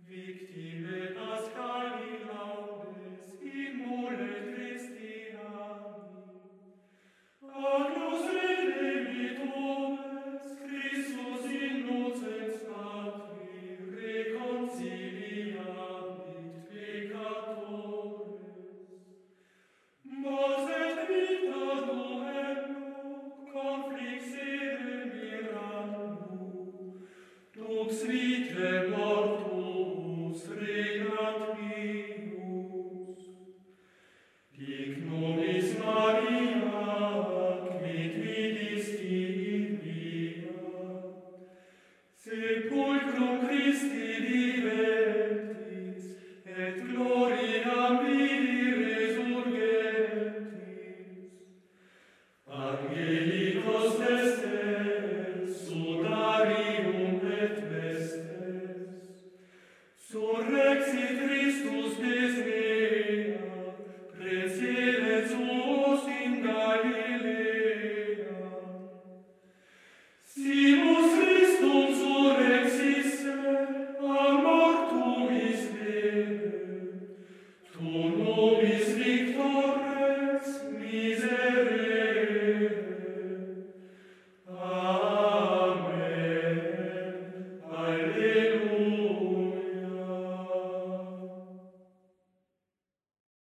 Victime Paschali laudes, immole Christiani, Agnus redemptores, Christus innocens patri, reconciliabit peccatores. Mors et vita duello, conflixere mirando, dux vitae mortuus regnat pius. Dic nobis Maria, quid vidisti in via, sepulcrum Christi diventis, et gloriam vidis